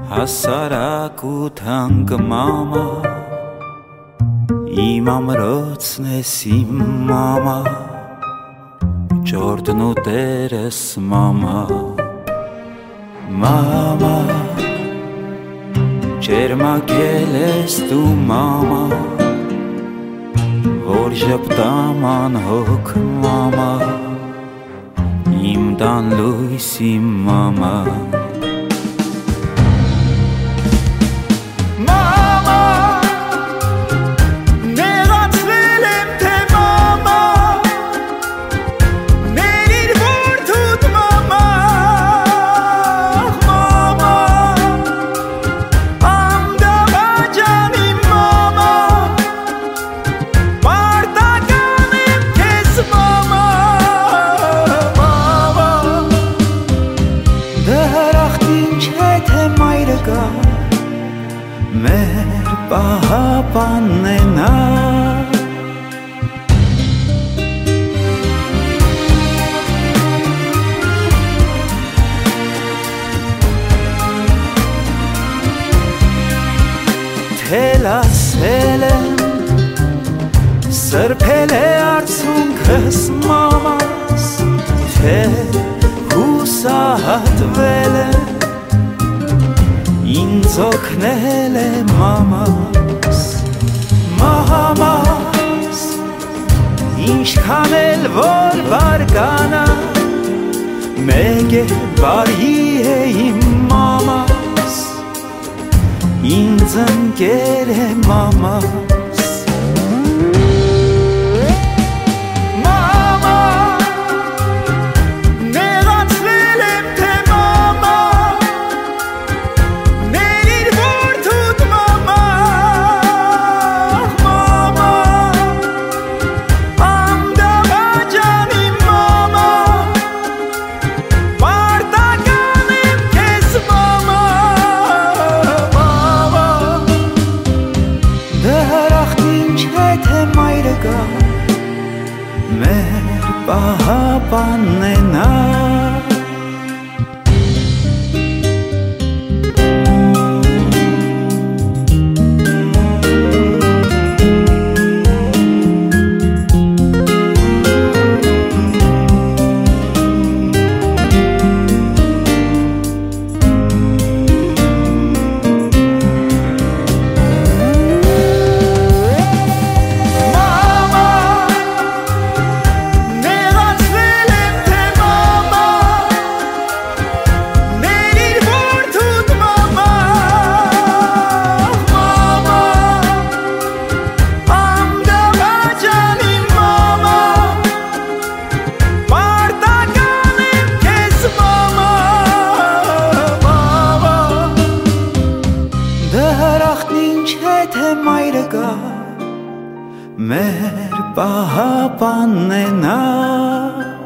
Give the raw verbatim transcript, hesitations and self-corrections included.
հասարակ ու թանկ մամա, իմ ամրոցն ես իմ մամա, ջորդն ու տերս մամա, մամա, ջերմակել ես դու մամա, որ ժպտամ անհոգ մամա, իմ տան լույս իմ մամա, մեր պահապանն է նա, թելասել եմ, սրբել է արցունքս մամաս, թե հուսահատվել է, ինձ օգնել է մամաս, մամաս, ինչքան էլ որ բարկանա, մեկ է բարի է իմ մամաս, ինձ ընկեր է մամաս, մեր պահապանն է նա, մեր պահապանն է նա